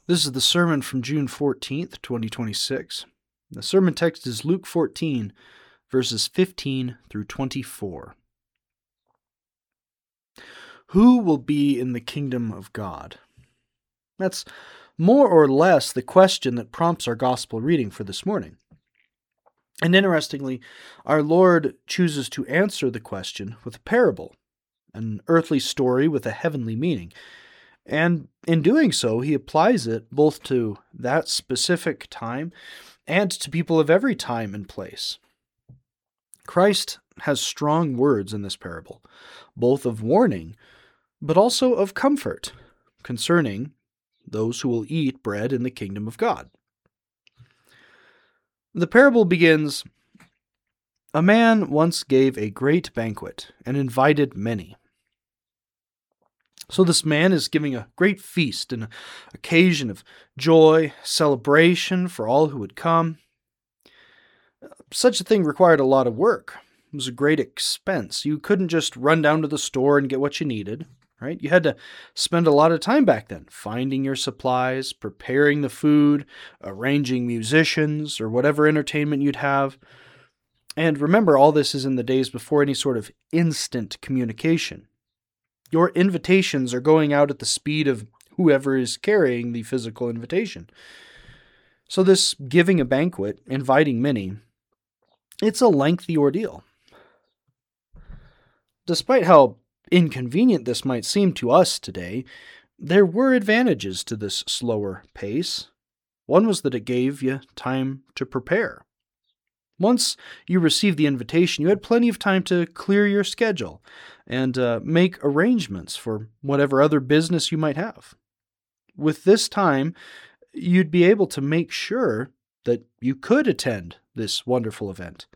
This is the sermon from June 14th, 2026. The sermon text is Luke 14, verses 15 through 24. Who will be in the kingdom of God? That's more or less the question that prompts our gospel reading for this morning. And interestingly, our Lord chooses to answer the question with a parable, an earthly story with a heavenly meaning. And in doing so, he applies it both to that specific time and to people of every time and place. Christ has strong words in this parable, both of warning, but also of comfort concerning those who will eat bread in the kingdom of God. The parable begins, "A man once gave a great banquet and invited many." So this man is giving a great feast, an occasion of joy, celebration for all who would come. Such a thing required a lot of work. It was a great expense. You couldn't just run down to the store and get what you needed, right? You had to spend a lot of time back then, finding your supplies, preparing the food, arranging musicians, or whatever entertainment you'd have. And remember, all this is in the days before any sort of instant communication. Your invitations are going out at the speed of whoever is carrying the physical invitation. So this giving a banquet, inviting many, it's a lengthy ordeal. Despite how inconvenient this might seem to us today, there were advantages to this slower pace. One was that it gave you time to prepare. Once you received the invitation, you had plenty of time to clear your schedule and make arrangements for whatever other business you might have. With this time, you'd be able to make sure that you could attend this wonderful event.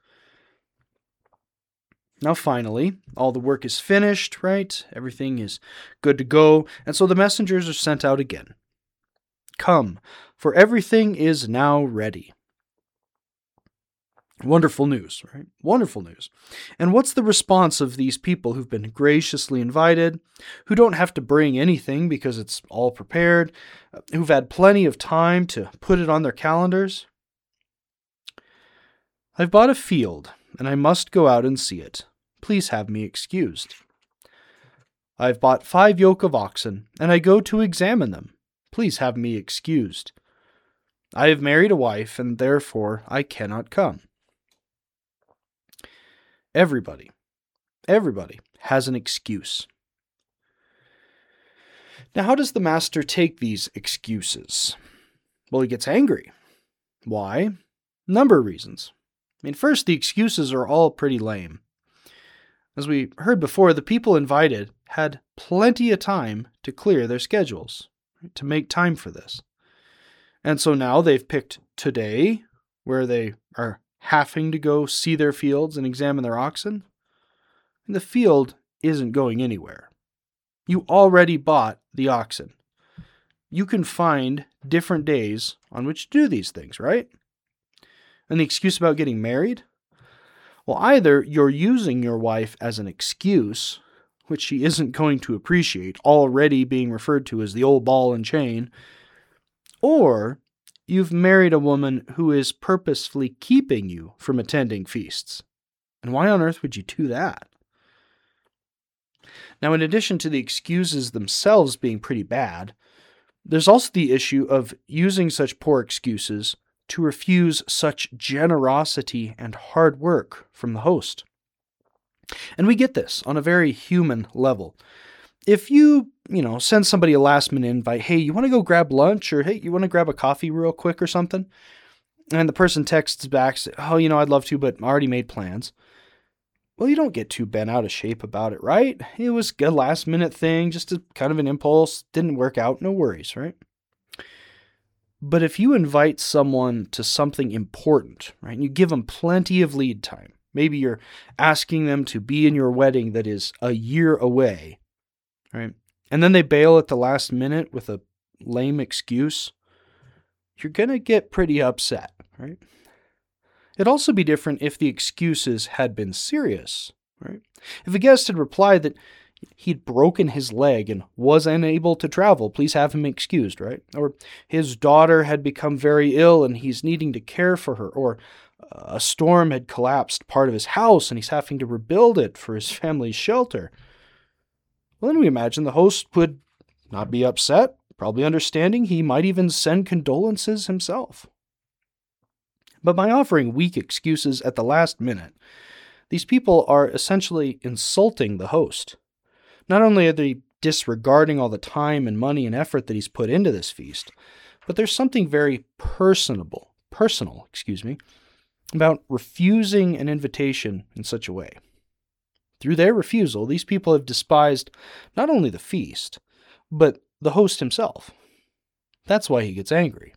Now finally, all the work is finished, right? Everything is good to go, and so the messengers are sent out again. "Come, for everything is now ready." Wonderful news, right? Wonderful news. And what's the response of these people who've been graciously invited, who don't have to bring anything because it's all prepared, who've had plenty of time to put it on their calendars? "I've bought a field, and I must go out and see it. Please have me excused. I've bought 5 yoke of oxen, and I go to examine them. Please have me excused. I have married a wife, and therefore I cannot come." Everybody has an excuse. Now, how does the master take these excuses? Well, he gets angry. Why? Number of reasons. First, the excuses are all pretty lame. As we heard before, the people invited had plenty of time to clear their schedules, to make time for this. And so now they've picked today, where they are having to go see their fields and examine their oxen. And the field isn't going anywhere. You already bought the oxen. You can find different days on which to do these things, right? And the excuse about getting married? Well, either you're using your wife as an excuse, which she isn't going to appreciate, already being referred to as the old ball and chain, or you've married a woman who is purposefully keeping you from attending feasts. And why on earth would you do that? Now, in addition to the excuses themselves being pretty bad, there's also the issue of using such poor excuses to refuse such generosity and hard work from the host. And we get this on a very human level. If you send somebody a last-minute invite, "Hey, you want to go grab lunch?" or "Hey, you want to grab a coffee real quick or something?" And the person texts back, "Oh, I'd love to, but I already made plans." Well, you don't get too bent out of shape about it, right? It was a last-minute thing, just a kind of an impulse. Didn't work out, no worries, right? But if you invite someone to something important, right, and you give them plenty of lead time, maybe you're asking them to be in your wedding that is a year away, right? And then they bail at the last minute with a lame excuse, you're going to get pretty upset, right? It'd also be different if the excuses had been serious, right? If a guest had replied that, he'd broken his leg and was unable to travel. Please have him excused, right? Or his daughter had become very ill and he's needing to care for her. Or a storm had collapsed part of his house and he's having to rebuild it for his family's shelter. Well, then we imagine the host would not be upset, probably understanding. He might even send condolences himself. But by offering weak excuses at the last minute, these people are essentially insulting the host. Not only are they disregarding all the time and money and effort that he's put into this feast, but there's something very personal, about refusing an invitation in such a way. Through their refusal, these people have despised not only the feast, but the host himself. That's why he gets angry.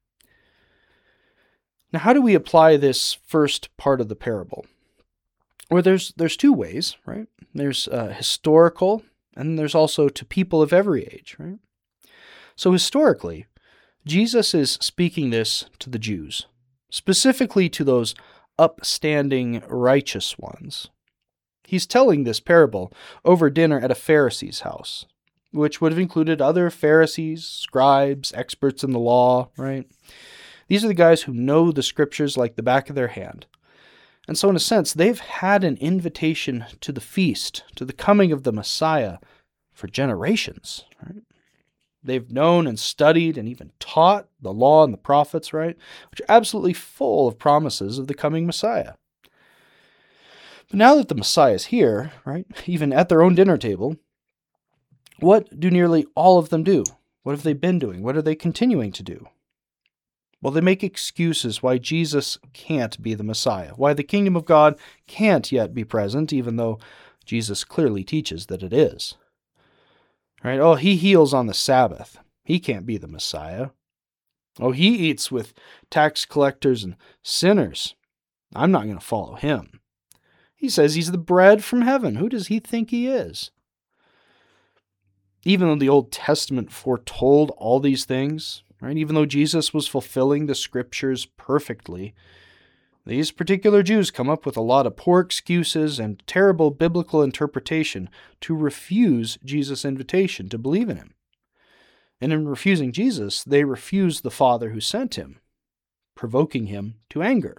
Now, how do we apply this first part of the parable? Well, there's two ways, right? There's historical, and there's also to people of every age, right? So historically, Jesus is speaking this to the Jews, specifically to those upstanding, righteous ones. He's telling this parable over dinner at a Pharisee's house, which would have included other Pharisees, scribes, experts in the law, right? These are the guys who know the scriptures like the back of their hand. And so in a sense, they've had an invitation to the feast, to the coming of the Messiah for generations, right? They've known and studied and even taught the law and the prophets, right? Which are absolutely full of promises of the coming Messiah. But now that the Messiah is here, right, even at their own dinner table, what do nearly all of them do? What have they been doing? What are they continuing to do? Well, they make excuses why Jesus can't be the Messiah, why the kingdom of God can't yet be present, even though Jesus clearly teaches that it is. Right? Oh, he heals on the Sabbath. He can't be the Messiah. Oh, he eats with tax collectors and sinners. I'm not going to follow him. He says he's the bread from heaven. Who does he think he is? Even though the Old Testament foretold all these things, right? Even though Jesus was fulfilling the scriptures perfectly, these particular Jews come up with a lot of poor excuses and terrible biblical interpretation to refuse Jesus' invitation to believe in him. And in refusing Jesus, they refuse the Father who sent him, provoking him to anger.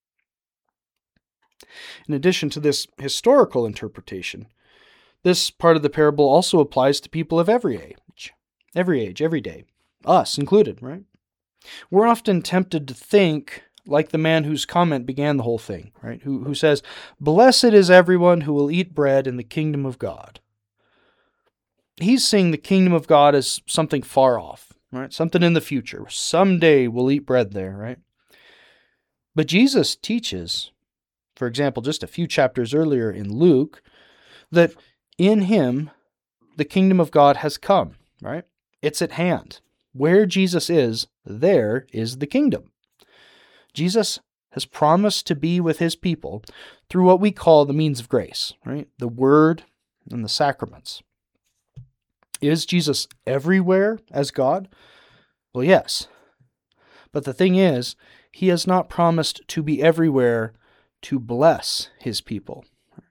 In addition to this historical interpretation, this part of the parable also applies to people of every age, every day, us included, right? We're often tempted to think like the man whose comment began the whole thing, right? Who says, "Blessed is everyone who will eat bread in the kingdom of God." He's seeing the kingdom of God as something far off, right? Something in the future. Someday we'll eat bread there, right? But Jesus teaches, for example, just a few chapters earlier in Luke, that in him the kingdom of God has come, right? It's at hand. Where Jesus is, there is the kingdom. Jesus has promised to be with his people through what we call the means of grace, right? The word and the sacraments. Is Jesus everywhere as God? Well, yes. But the thing is, he has not promised to be everywhere to bless his people.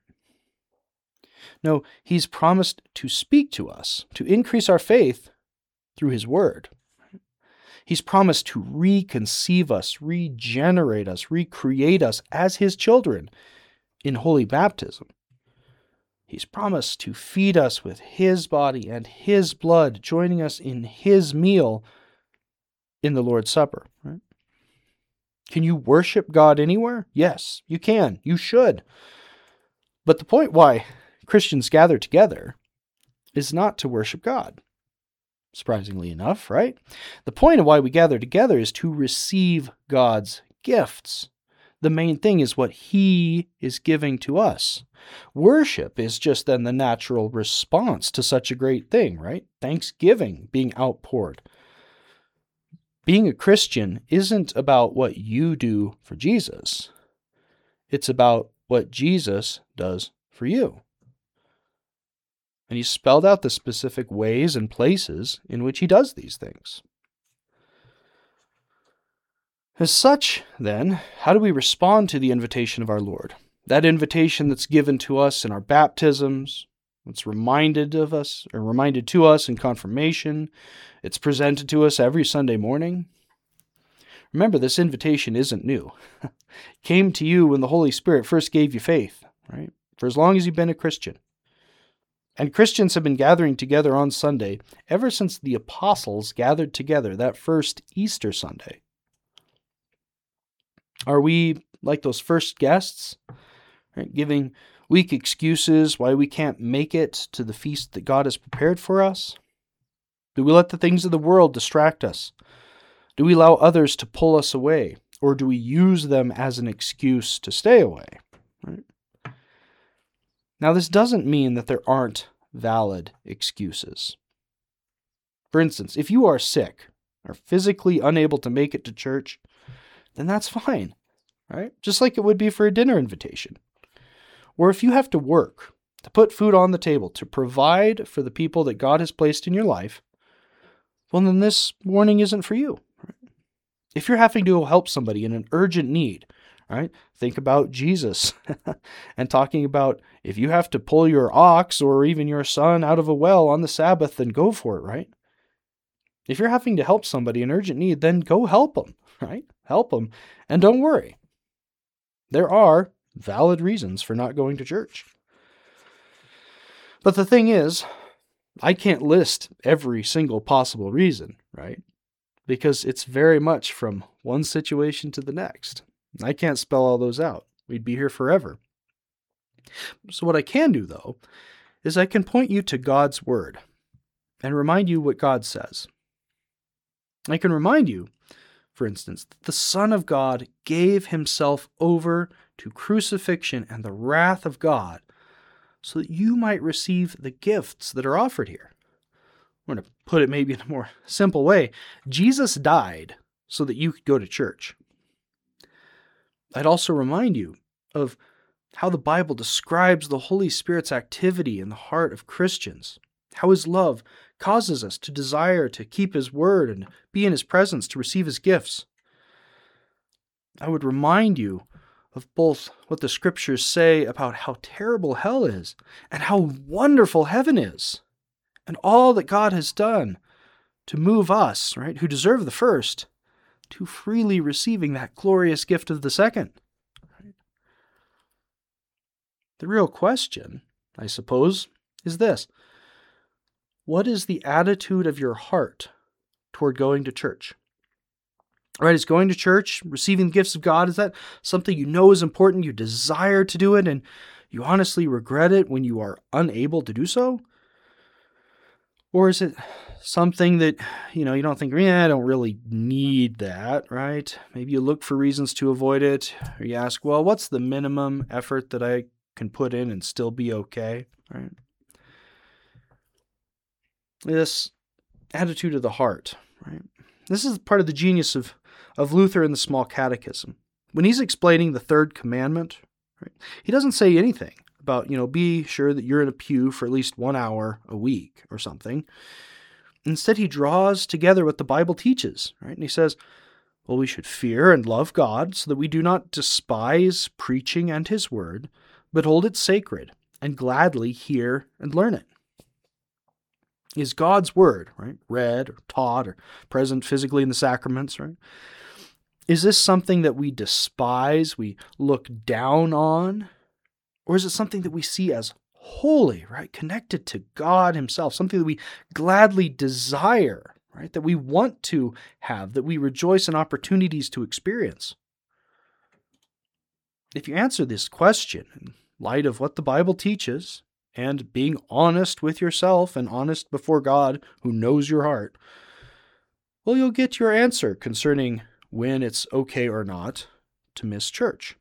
No, he's promised to speak to us, to increase our faith through his word. He's promised to reconceive us, regenerate us, recreate us as his children in holy baptism. He's promised to feed us with his body and his blood, joining us in his meal in the Lord's Supper. Right? Can you worship God anywhere? Yes, you can. You should. But the point why Christians gather together is not to worship God. Surprisingly enough, right? The point of why we gather together is to receive God's gifts. The main thing is what he is giving to us. Worship is just then the natural response to such a great thing, right? Thanksgiving being outpoured. Being a Christian isn't about what you do for Jesus. It's about what Jesus does for you. And he spelled out the specific ways and places in which he does these things. As such, then, how do we respond to the invitation of our Lord? That invitation that's given to us in our baptisms, It's reminded of us, or reminded to us in confirmation. It's presented to us every Sunday morning. Remember, this invitation isn't new. It came to you when the Holy Spirit first gave you faith, right? For as long as you've been a Christian. And Christians have been gathering together on Sunday ever since the apostles gathered together that first Easter Sunday. Are we like those first guests, right, giving weak excuses why we can't make it to the feast that God has prepared for us? Do we let the things of the world distract us? Do we allow others to pull us away? Or do we use them as an excuse to stay away? Right? Now, this doesn't mean that there aren't valid excuses. For instance, if you are sick or physically unable to make it to church, then that's fine, right? Just like it would be for a dinner invitation. Or if you have to work to put food on the table, to provide for the people that God has placed in your life, well, then this warning isn't for you. Right? If you're having to help somebody in an urgent need, right? Think about Jesus and talking about if you have to pull your ox or even your son out of a well on the Sabbath, then go for it, right? If you're having to help somebody in urgent need, then go help them, right? Help them, and don't worry. There are valid reasons for not going to church. But the thing is, I can't list every single possible reason, right? Because it's very much from one situation to the next. I can't spell all those out. We'd be here forever. So what I can do, though, is I can point you to God's Word and remind you what God says. I can remind you, for instance, that the Son of God gave himself over to crucifixion and the wrath of God so that you might receive the gifts that are offered here. I'm going to put it maybe in a more simple way. Jesus died so that you could go to church. I'd also remind you of how the Bible describes the Holy Spirit's activity in the heart of Christians, how his love causes us to desire to keep his word and be in his presence to receive his gifts. I would remind you of both what the scriptures say about how terrible hell is and how wonderful heaven is, and all that God has done to move us, right, who deserve the first, to freely receiving that glorious gift of the second. Right? The real question, I suppose, is this: what is the attitude of your heart toward going to church? Right, is going to church, receiving the gifts of God, is that something you know is important, you desire to do it, and you honestly regret it when you are unable to do so? Or is it something that, you don't think, I don't really need that, right? Maybe you look for reasons to avoid it, or you ask, well, what's the minimum effort that I can put in and still be okay, right? This attitude of the heart, right? This is part of the genius of Luther in the Small Catechism. When he's explaining the third commandment, right, he doesn't say anything about, be sure that you're in a pew for at least 1 hour a week or something. Instead, he draws together what the Bible teaches, right? And he says, well, we should fear and love God so that we do not despise preaching and his word, but hold it sacred and gladly hear and learn it. Is God's word, right, read or taught or present physically in the sacraments, right? Is this something that we despise, we look down on? Or is it something that we see as holy, right, connected to God himself, something that we gladly desire, right, that we want to have, that we rejoice in opportunities to experience? If you answer this question in light of what the Bible teaches, and being honest with yourself and honest before God who knows your heart, well, you'll get your answer concerning when it's okay or not to miss church.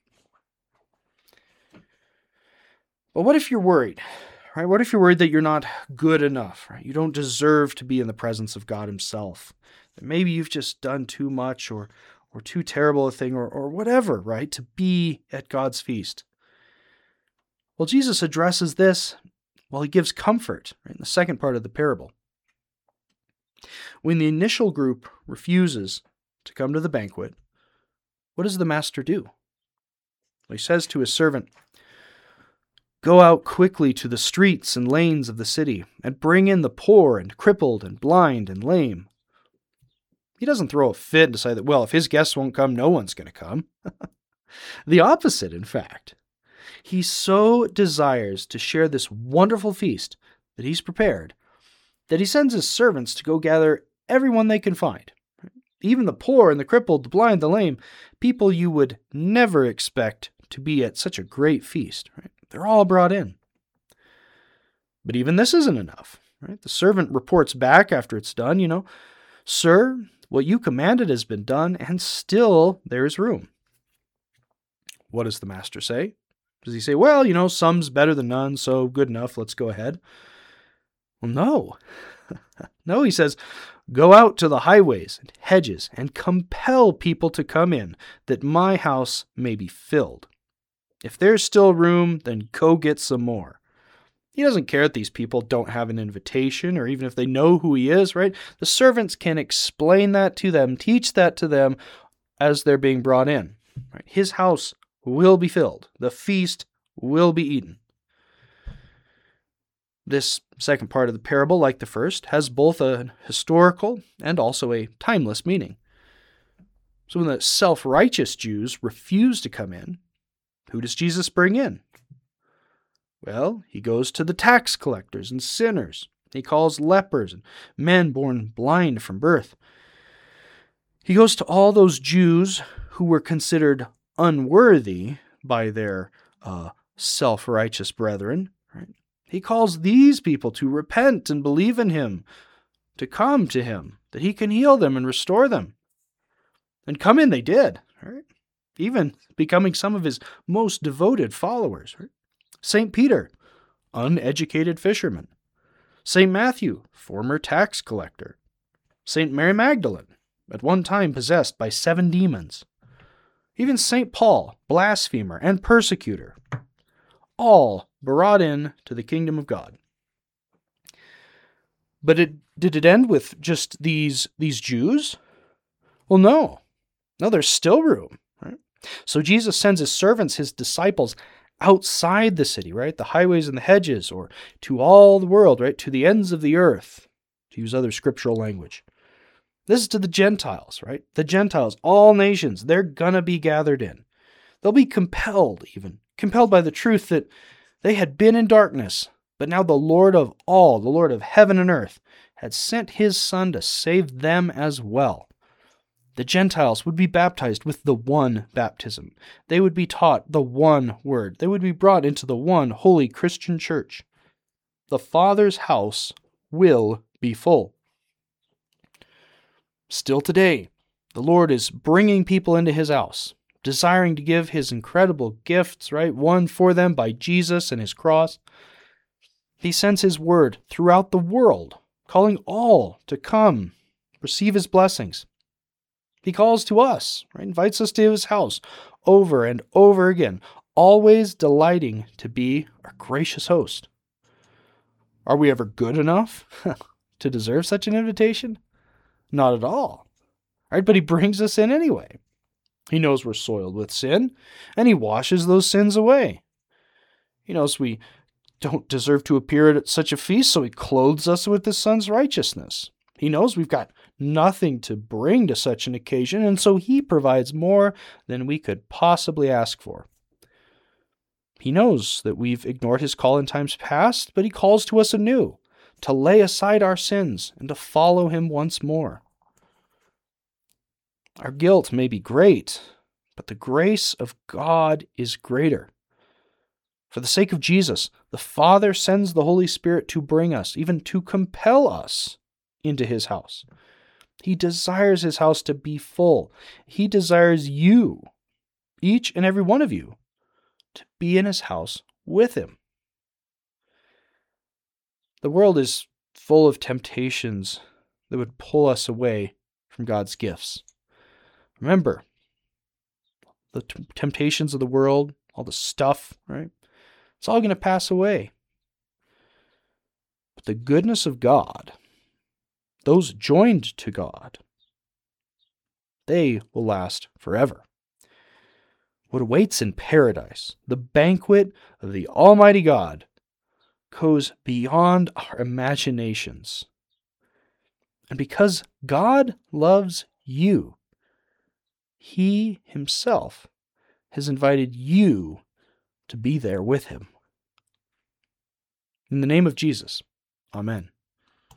But what if you're worried, right? What if you're worried that you're not good enough, right? You don't deserve to be in the presence of God himself. That maybe you've just done too much or too terrible a thing or whatever, right, to be at God's feast. Well, Jesus addresses this. Well, he gives comfort, right, in the second part of the parable. When the initial group refuses to come to the banquet, what does the master do? Well, he says to his servant, Go out quickly to the streets and lanes of the city, and bring in the poor and crippled and blind and lame. He doesn't throw a fit and decide that, well, if his guests won't come, no one's going to come. The opposite, in fact. He so desires to share this wonderful feast that he's prepared that he sends his servants to go gather everyone they can find. Even the poor and the crippled, the blind, the lame, people you would never expect to be at such a great feast. Right? They're all brought in. But even this isn't enough. Right? The servant reports back after it's done, Sir, what you commanded has been done, and still there is room. What does the master say? Does he say, well, some's better than none, so good enough, let's go ahead? Well, no. No, he says, go out to the highways and hedges and compel people to come in, that my house may be filled. If there's still room, then go get some more. He doesn't care that these people don't have an invitation, or even if they know who he is, right? The servants can explain that to them, teach that to them as they're being brought in. Right? His house will be filled. The feast will be eaten. This second part of the parable, like the first, has both a historical and also a timeless meaning. So when the self-righteous Jews refuse to come in, who does Jesus bring in? Well, he goes to the tax collectors and sinners. He calls lepers and men born blind from birth. He goes to all those Jews who were considered unworthy by their self-righteous brethren. Right? He calls these people to repent and believe in him, to come to him, that he can heal them and restore them. And come in they did, right? Even becoming some of his most devoted followers. Right? St. Peter, uneducated fisherman. St. Matthew, former tax collector. St. Mary Magdalene, at one time possessed by 7 demons. Even St. Paul, blasphemer and persecutor. All brought in to the kingdom of God. But did it end with just these Jews? Well, no. No, there's still room. Right? So Jesus sends his servants, his disciples, outside the city, right? The highways and the hedges, or to all the world, right? To the ends of the earth, to use other scriptural language. This is to the Gentiles, right? The Gentiles, all nations, they're gonna be gathered in. They'll be compelled by the truth that they had been in darkness, but now the Lord of all, the Lord of heaven and earth, had sent his Son to save them as well. The Gentiles would be baptized with the one baptism. They would be taught the one word. They would be brought into the one holy Christian church. The Father's house will be full. Still today, the Lord is bringing people into his house, desiring to give his incredible gifts, right? Won for them by Jesus and his cross. He sends his word throughout the world, calling all to come, receive his blessings. He calls to us, right? Invites us to his house over and over again, always delighting to be our gracious host. Are we ever good enough to deserve such an invitation? Not at all. Right? But he brings us in anyway. He knows we're soiled with sin, and he washes those sins away. He knows we don't deserve to appear at such a feast, so he clothes us with his Son's righteousness. He knows we've got nothing to bring to such an occasion, and so he provides more than we could possibly ask for. He knows that we've ignored his call in times past, but he calls to us anew, to lay aside our sins and to follow him once more. Our guilt may be great, but the grace of God is greater. For the sake of Jesus, the Father sends the Holy Spirit to bring us, even to compel us, into his house. He desires his house to be full. He desires you, each and every one of you, to be in his house with him. The world is full of temptations that would pull us away from God's gifts. Remember, the temptations of the world, all the stuff, right? It's all going to pass away. But the goodness of God, those joined to God, they will last forever. What awaits in paradise, the banquet of the Almighty God, goes beyond our imaginations. And because God loves you, He Himself has invited you to be there with Him. In the name of Jesus, Amen.